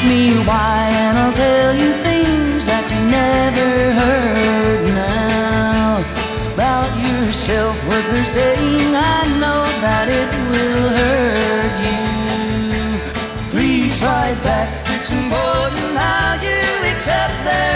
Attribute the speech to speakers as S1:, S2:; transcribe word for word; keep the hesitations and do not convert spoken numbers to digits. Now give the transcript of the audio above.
S1: me why, and I'll tell you things that you never heard now. About yourself, what they're saying, I know that it will hurt you. Please slide back, it's important how you accept their